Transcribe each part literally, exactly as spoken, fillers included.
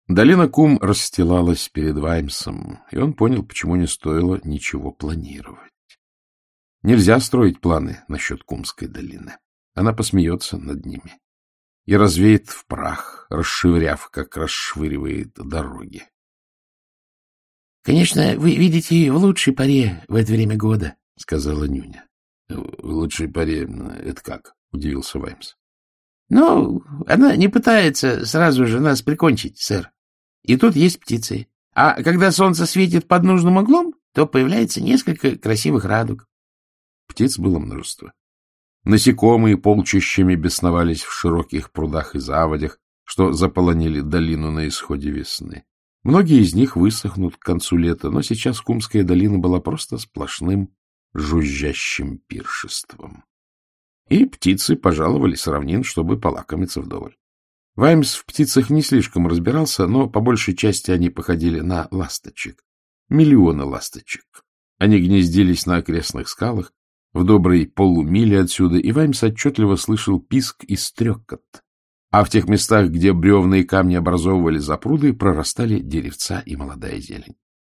Долина Кум расстилалась перед Ваймсом, и он понял, почему не стоило ничего планировать. Нельзя строить планы насчет Кумской долины. Она посмеется над ними и развеет в прах, расшвыряв, как расшвыривает дороги. — Конечно, вы видите ее в лучшей паре в это время года, — сказала Нюня. — В лучшей паре это как? — удивился Ваймс. — Ну, она не пытается сразу же нас прикончить, сэр. И тут есть птицы. А когда солнце светит под нужным углом, то появляется несколько красивых радуг. Птиц было множество. Насекомые полчищами бесновались в широких прудах и заводях, что заполонили долину на исходе весны. Многие из них высохнут к концу лета, но сейчас Кумская долина была просто сплошным жужжащим пиршеством. И птицы пожаловали с равнин, чтобы полакомиться вдоволь. Ваймс в птицах не слишком разбирался, но по большей части они походили на ласточек. Миллионы ласточек. Они гнездились на окрестных скалах, в доброй полумиле отсюда, и Ваймс отчетливо слышал писк и стрекот. А в тех местах, где бревна и камни образовывали запруды, прорастали деревца и молодая зелень.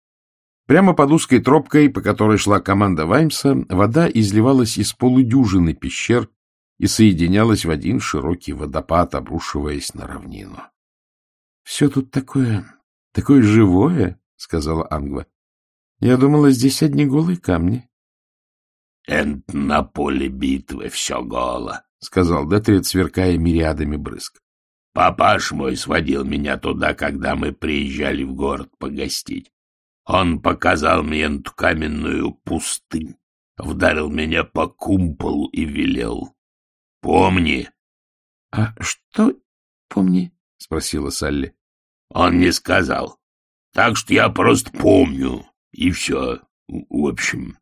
Прямо под узкой тропкой, по которой шла команда Ваймса, вода изливалась из полудюжины пещер и соединялась в один широкий водопад, обрушиваясь на равнину. — Все тут такое, такое живое, — сказала Ангва. — Я думала, здесь одни голые камни. — Это на поле битвы все голо, — сказал Детрид, сверкая мириадами брызг. — Папаш мой сводил меня туда, когда мы приезжали в город погостить. Он показал мне эту каменную пустынь, вдарил меня по кумполу и велел: — Помни. — А что помни? — спросила Салли. — Он не сказал. Так что я просто помню. И все. В общем...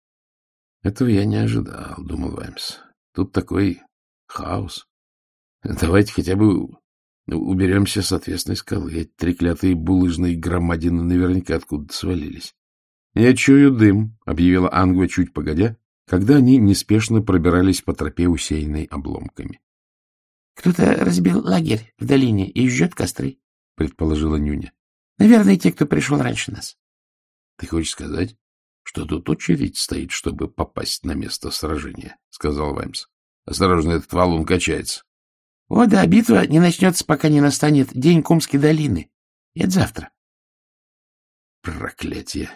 — Этого я не ожидал, — думал Ваймс. — Тут такой хаос. Давайте хотя бы уберемся с отвесной скалы. Эти треклятые булыжные громадины наверняка откуда-то свалились. — Я чую дым, — объявила Ангва чуть погодя, когда они неспешно пробирались по тропе, усеянной обломками. — Кто-то разбил лагерь в долине и жжет костры, — предположила Нюня. — Наверное, те, кто пришел раньше нас. — Ты хочешь сказать, что тут очередь стоит, чтобы попасть на место сражения? — сказал Ваймс. — Осторожно, этот валун качается. — О, да, битва не начнется, пока не настанет день Кумской долины. Это завтра. Проклятие!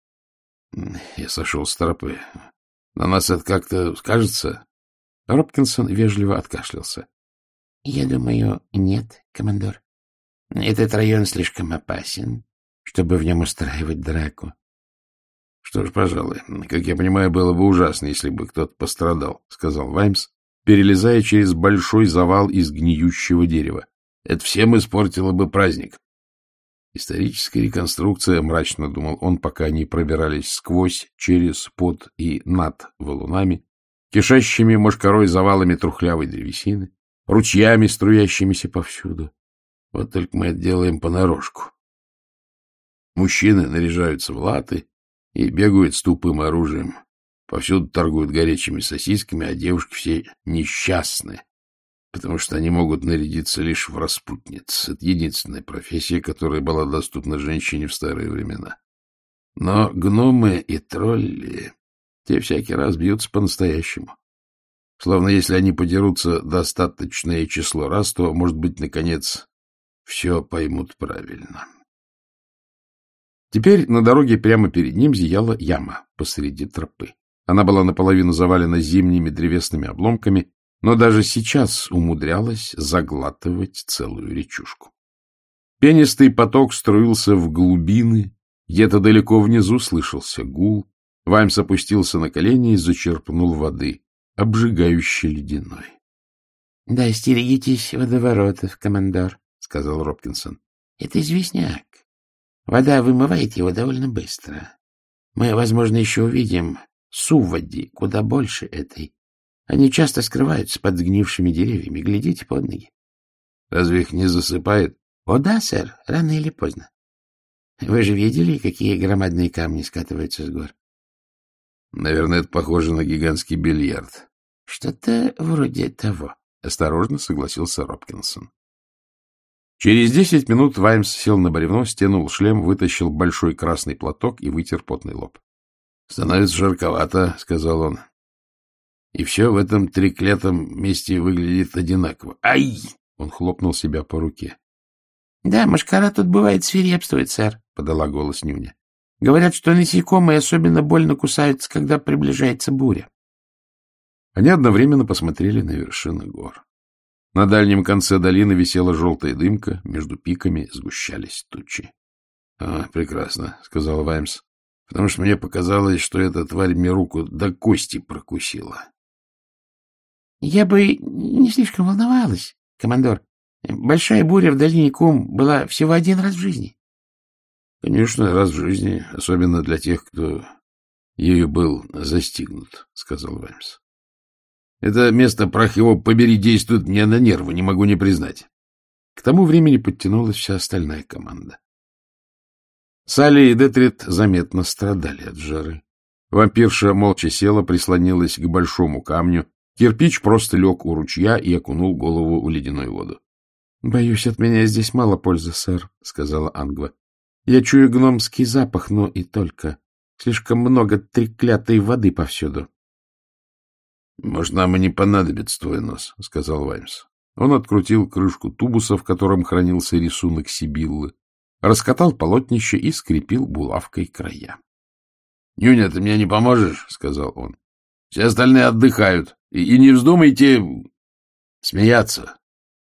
Я сошел с тропы. На нас это как-то скажется? Робкинсон вежливо откашлялся. — Я думаю, нет, командор. Этот район слишком опасен, чтобы в нем устраивать драку. — Что ж, пожалуй, как я понимаю, было бы ужасно, если бы кто-то пострадал, — сказал Ваймс, перелезая через большой завал из гниющего дерева. Это всем испортило бы праздник. Историческая реконструкция, — мрачно думал он, пока они пробирались сквозь, через, под и над валунами, кишащими мошкарой завалами трухлявой древесины, ручьями, струящимися повсюду. Вот только мы это делаем понарошку. Мужчины наряжаются в латы и бегают с тупым оружием. Повсюду торгуют горячими сосисками, а девушки все несчастны, потому что они могут нарядиться лишь в распутниц. Это единственная профессия, которая была доступна женщине в старые времена. Но гномы и тролли, те всякий раз бьются по-настоящему. Словно если они подерутся достаточное число раз, то, может быть, наконец, все поймут правильно. Теперь на дороге прямо перед ним зияла яма посреди тропы. Она была наполовину завалена зимними древесными обломками, но даже сейчас умудрялась заглатывать целую речушку. Пенистый поток струился в глубины, где-то далеко внизу слышался гул. Ваймс опустился на колени и зачерпнул воды, обжигающе ледяной. — Да, остерегитесь водоворотов, командор, — сказал Робкинсон. — Это известняк. Вода вымывает его довольно быстро. Мы, возможно, еще увидим суводи куда больше этой. Они часто скрываются под сгнившими деревьями. Глядите под ноги. — Разве их не засыпает? — О да, сэр, рано или поздно. Вы же видели, какие громадные камни скатываются с гор? — Наверное, это похоже на гигантский бильярд. — Что-то вроде того, — осторожно согласился Робкинсон. Через десять минут Ваймс сел на бревно, стянул шлем, вытащил большой красный платок и вытер потный лоб. — Становится жарковато, — сказал он. — И все в этом треклятом месте выглядит одинаково. Ай! — он хлопнул себя по руке. — Да, мошкара тут бывает свирепствует, сэр, — подала голос Нюня. — Говорят, что насекомые особенно больно кусаются, когда приближается буря. Они одновременно посмотрели на вершины гор. На дальнем конце долины висела желтая дымка, между пиками сгущались тучи. — А, прекрасно, — сказал Ваймс, — потому что мне показалось, что эта тварь мне руку до кости прокусила. — Я бы не слишком волновалась, командор. Большая буря в долине Кум была всего один раз в жизни. — Конечно, раз в жизни, особенно для тех, кто ею был застигнут, — сказал Ваймс. Это место, прах его побери, действует мне на нервы, не могу не признать. К тому времени подтянулась вся остальная команда. Салли и Детрит заметно страдали от жары. Вампирша молча села, прислонилась к большому камню. Кирпич просто лег у ручья и окунул голову в ледяную воду. — Боюсь, от меня здесь мало пользы, сэр, — сказала Ангва. — Я чую гномский запах, но и только. Слишком много треклятой воды повсюду. — Может, нам и не понадобится твой нос, — сказал Ваймс. Он открутил крышку тубуса, в котором хранился рисунок Сибиллы, раскатал полотнище и скрепил булавкой края. — Нюня, ты мне не поможешь, — сказал он. — Все остальные отдыхают. И, и не вздумайте смеяться.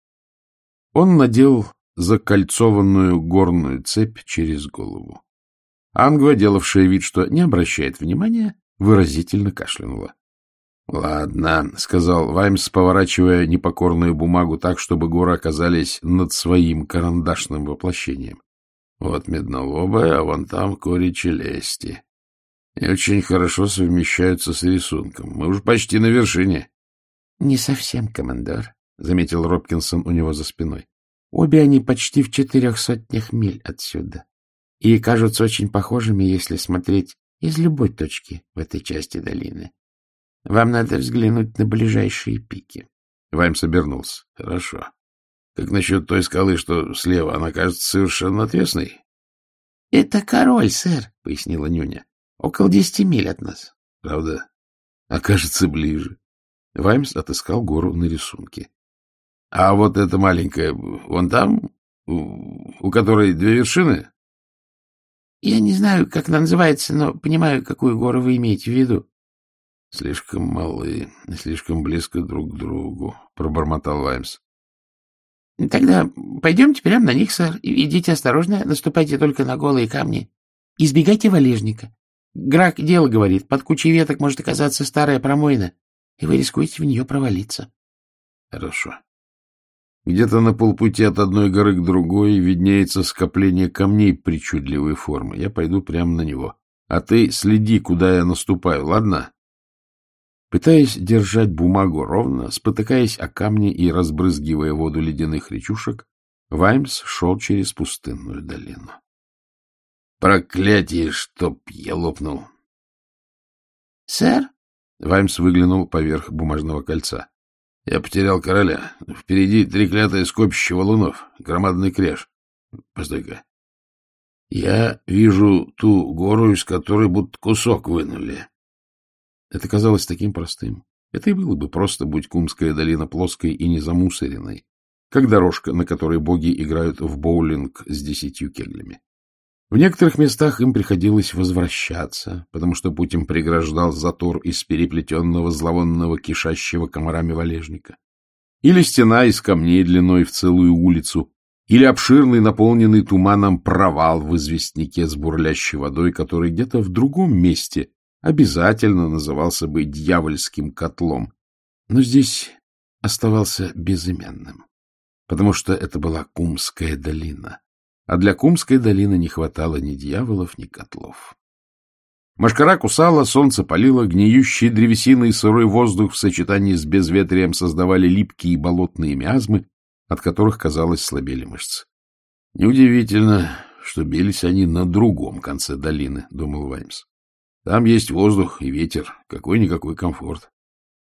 Он надел закольцованную горную цепь через голову. Ангва, делавшая вид, что не обращает внимания, выразительно кашлянула. — Ладно, — сказал Ваймс, поворачивая непокорную бумагу так, чтобы горы оказались над своим карандашным воплощением. — Вот меднолобая, а вон там кори челюсти. И очень хорошо совмещаются с рисунком. Мы уже почти на вершине. — Не совсем, командор, — заметил Робкинсон у него за спиной. — Обе они почти в четырех сотнях миль отсюда и кажутся очень похожими, если смотреть из любой точки в этой части долины. Вам надо взглянуть на ближайшие пики. Ваймс обернулся. — Хорошо. Как насчет той скалы, что слева? Она кажется совершенно отвесной. — Это король, сэр, — пояснила Нюня. — Около десяти миль от нас. — Правда? А кажется, ближе. Ваймс отыскал гору на рисунке. — А вот эта маленькая, вон там, у которой две вершины? — Я не знаю, как она называется, но понимаю, какую гору вы имеете в виду. — Слишком малы, слишком близко друг к другу, — пробормотал Ваймс. — Тогда пойдемте прямо на них, сэр. Идите осторожно, наступайте только на голые камни. Избегайте валежника. Грак дело говорит, под кучей веток может оказаться старая промоина, и вы рискуете в нее провалиться. — Хорошо. Где-то на полпути от одной горы к другой виднеется скопление камней причудливой формы. Я пойду прямо на него. А ты следи, куда я наступаю, ладно? Пытаясь держать бумагу ровно, спотыкаясь о камни и разбрызгивая воду ледяных речушек, Ваймс шел через пустынную долину. Проклятие, чтоб я лопнул! — Сэр? — Ваймс выглянул поверх бумажного кольца. — Я потерял короля. Впереди треклятое скопище валунов, громадный кряж. Постой-ка. Я вижу ту гору, из которой будто кусок вынули. Это казалось таким простым. Это и было бы просто, будь Кумская долина плоской и не замусоренной, как дорожка, на которой боги играют в боулинг с десятью кеглями. В некоторых местах им приходилось возвращаться, потому что путь им преграждал затор из переплетенного зловонного кишащего комарами валежника. Или стена из камней длиной в целую улицу, или обширный, наполненный туманом провал в известняке с бурлящей водой, который где-то в другом месте обязательно назывался бы дьявольским котлом, но здесь оставался безымянным, потому что это была Кумская долина, а для Кумской долины не хватало ни дьяволов, ни котлов. Мошкара кусала, солнце палило, гниющие древесины и сырой воздух в сочетании с безветрием создавали липкие болотные миазмы, от которых, казалось, слабели мышцы. Неудивительно, что бились они на другом конце долины, — думал Ваймс. Там есть воздух и ветер, какой-никакой комфорт.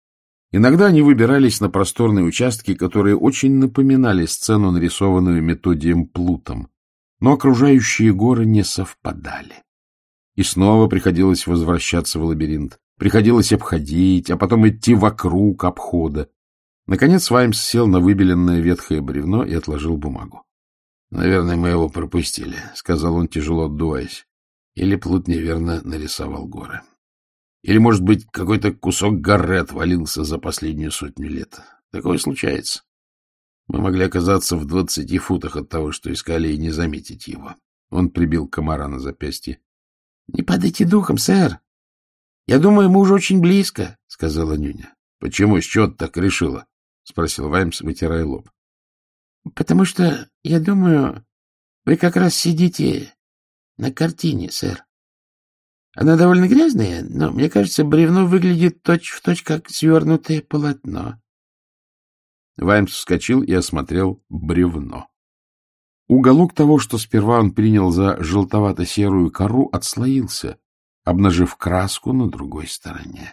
Иногда они выбирались на просторные участки, которые очень напоминали сцену, нарисованную Методием Плутом, но окружающие горы не совпадали. И снова приходилось возвращаться в лабиринт. Приходилось обходить, а потом идти вокруг обхода. Наконец Ваймс сел на выбеленное ветхое бревно и отложил бумагу. — Наверное, мы его пропустили, — сказал он, тяжело отдуваясь. Или Плут неверно нарисовал горы. Или, может быть, какой-то кусок горы отвалился за последнюю сотню лет. Такое случается. Мы могли оказаться в двадцати футах от того, что искали, и не заметить его. Он прибил комара на запястье. — Не падайте духом, сэр. Я думаю, мы уже очень близко, — сказала Нюня. — Почему? С чего ты так решила? — спросил Ваймс, вытирая лоб. — Потому что, я думаю, вы как раз сидите на картине, сэр. Она довольно грязная, но, мне кажется, бревно выглядит точь-в-точь, как свернутое полотно. Ваймс вскочил и осмотрел бревно. Уголок того, что сперва он принял за желтовато-серую кору, отслоился, обнажив краску на другой стороне.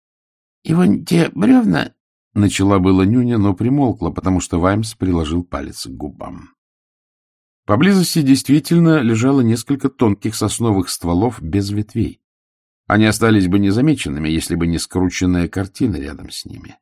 — И вон те бревна... — начала была Нюня, но примолкла, потому что Ваймс приложил палец к губам. Поблизости действительно лежало несколько тонких сосновых стволов без ветвей. Они остались бы незамеченными, если бы не скрученная картина рядом с ними.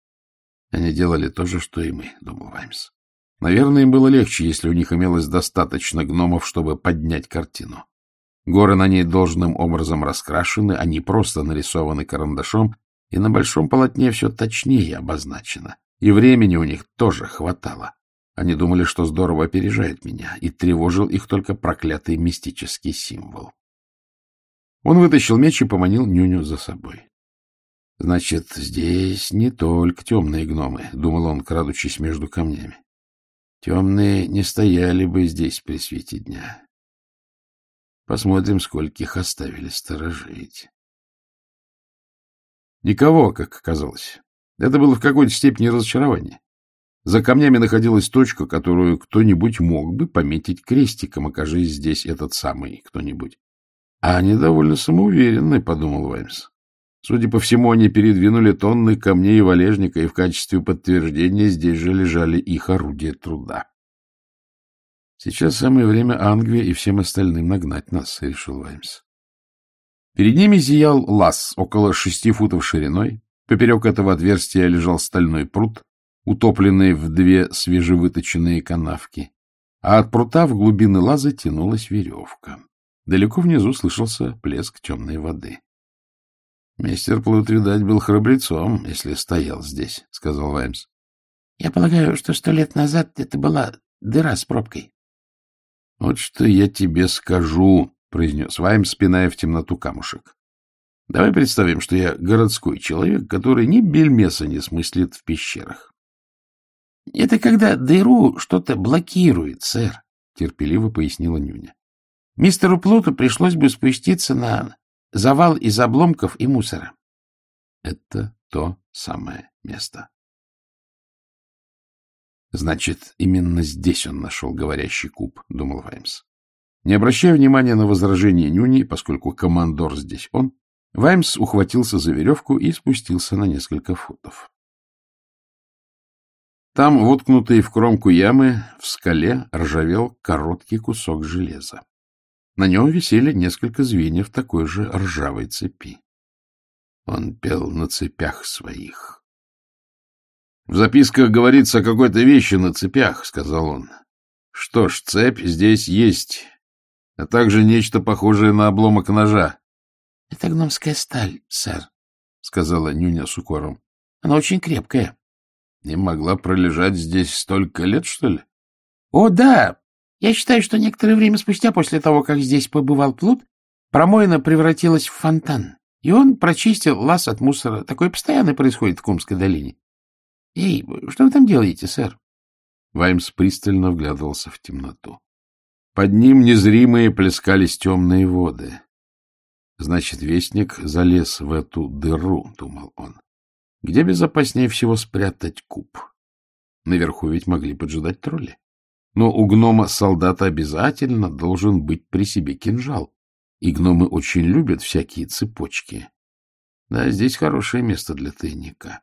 Они делали то же, что и мы, — думал Ваймс. Наверное, им было легче, если у них имелось достаточно гномов, чтобы поднять картину. Горы на ней должным образом раскрашены, они просто нарисованы карандашом, и на большом полотне все точнее обозначено. И времени у них тоже хватало. Они думали, что здорово опережают меня, и тревожил их только проклятый мистический символ. Он вытащил меч и поманил Нюню за собой. — Значит, здесь не только темные гномы, — думал он, крадучись между камнями. Темные не стояли бы здесь при свете дня. Посмотрим, скольких оставили сторожить. Никого, как оказалось. Это было в какой-то степени разочарование. За камнями находилась точка, которую кто-нибудь мог бы пометить крестиком, окажись здесь этот самый кто-нибудь. А они довольно самоуверенны, — подумал Ваймс. Судя по всему, они передвинули тонны камней и валежника, и в качестве подтверждения здесь же лежали их орудия труда. Сейчас самое время Ангве и всем остальным нагнать нас, — решил Ваймс. Перед ними зиял лаз около шести футов шириной. Поперек этого отверстия лежал стальной прут, утопленный в две свежевыточенные канавки, а от прута в глубины лаза тянулась веревка. Далеко внизу слышался плеск темной воды. — Мистер Плут, видать, был храбрецом, если стоял здесь, — сказал Ваймс. — Я полагаю, что сто лет назад это была дыра с пробкой. — Вот что я тебе скажу, — произнес Ваймс, спиная в темноту камушек. — Давай представим, что я городской человек, который ни бельмеса не смыслит в пещерах. — Это когда дыру что-то блокирует, сэр, — терпеливо пояснила Нюня. — Мистеру Плуту пришлось бы спуститься на завал из обломков и мусора. Это то самое место. Значит, именно здесь он нашел говорящий куб, — думал Ваймс. Не обращая внимания на возражение Нюни, поскольку командор здесь он, Ваймс ухватился за веревку и спустился на несколько футов. Там, воткнутый в кромку ямы, в скале ржавел короткий кусок железа. На нем висели несколько звеньев такой же ржавой цепи. Он пел на цепях своих. — В записках говорится о какой-то вещи на цепях, — сказал он. — Что ж, цепь здесь есть, а также нечто похожее на обломок ножа. — Это гномская сталь, сэр, — сказала Нюня с укором. — Она очень крепкая. — Не могла пролежать здесь столько лет, что ли? — О, да! Я считаю, что некоторое время спустя, после того, как здесь побывал Плут, промоина превратилась в фонтан, и он прочистил лаз от мусора. Такое постоянно происходит в Кумской долине. — Эй, что вы там делаете, сэр? Ваймс пристально вглядывался в темноту. Под ним незримые плескались темные воды. Значит, вестник залез в эту дыру, — думал он. Где безопаснее всего спрятать куб? Наверху ведь могли поджидать тролли. Но у гнома-солдата обязательно должен быть при себе кинжал, и гномы очень любят всякие цепочки. Да, здесь хорошее место для тайника.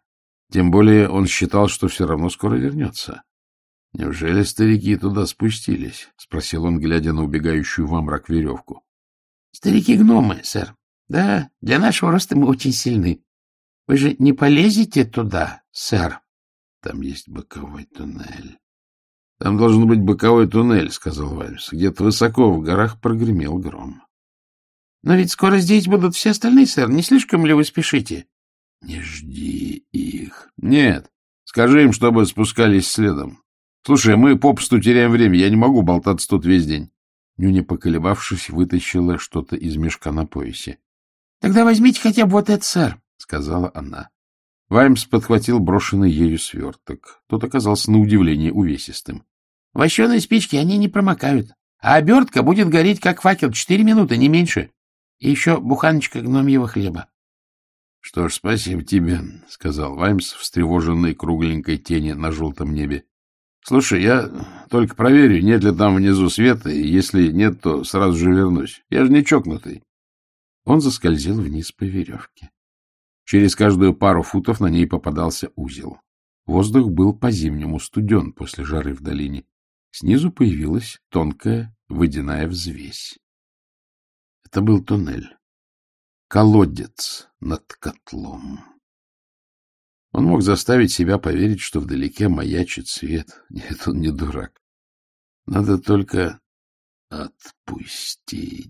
Тем более он считал, что все равно скоро вернется. — Неужели старики туда спустились? — спросил он, глядя на убегающую во мрак веревку. — Старики-гномы, сэр. Да, для нашего роста мы очень сильны. Вы же не полезете туда, сэр? — Там есть боковой туннель. — Там должен быть боковой туннель, — сказал Ваймс. Где-то высоко в горах прогремел гром. — Но ведь скоро здесь будут все остальные, сэр. Не слишком ли вы спешите? — Не жди их. — Нет. Скажи им, чтобы спускались следом. Слушай, мы попусту теряем время. Я не могу болтаться тут весь день. Нюня, поколебавшись, вытащила что-то из мешка на поясе. — Тогда возьмите хотя бы вот это, сэр, — сказала она. Ваймс подхватил брошенный ею сверток. Тот оказался на удивление увесистым. — Вощеные спички, они не промокают. А обертка будет гореть, как факел, четыре минуты, не меньше. И еще буханочка гномьего хлеба. — Что ж, спасибо тебе, — сказал Ваймс, встревоженной кругленькой тени на желтом небе. — Слушай, я только проверю, нет ли там внизу света, и если нет, то сразу же вернусь. Я же не чокнутый. Он заскользил вниз по веревке. Через каждую пару футов на ней попадался узел. Воздух был по-зимнему студен после жары в долине. Снизу появилась тонкая водяная взвесь. Это был туннель. Колодец над котлом. Он мог заставить себя поверить, что вдалеке маячит свет. Нет, он не дурак. Надо только отпустить.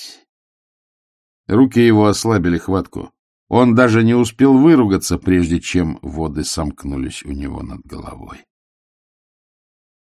Руки его ослабили хватку. Он даже не успел выругаться, прежде чем воды сомкнулись у него над головой.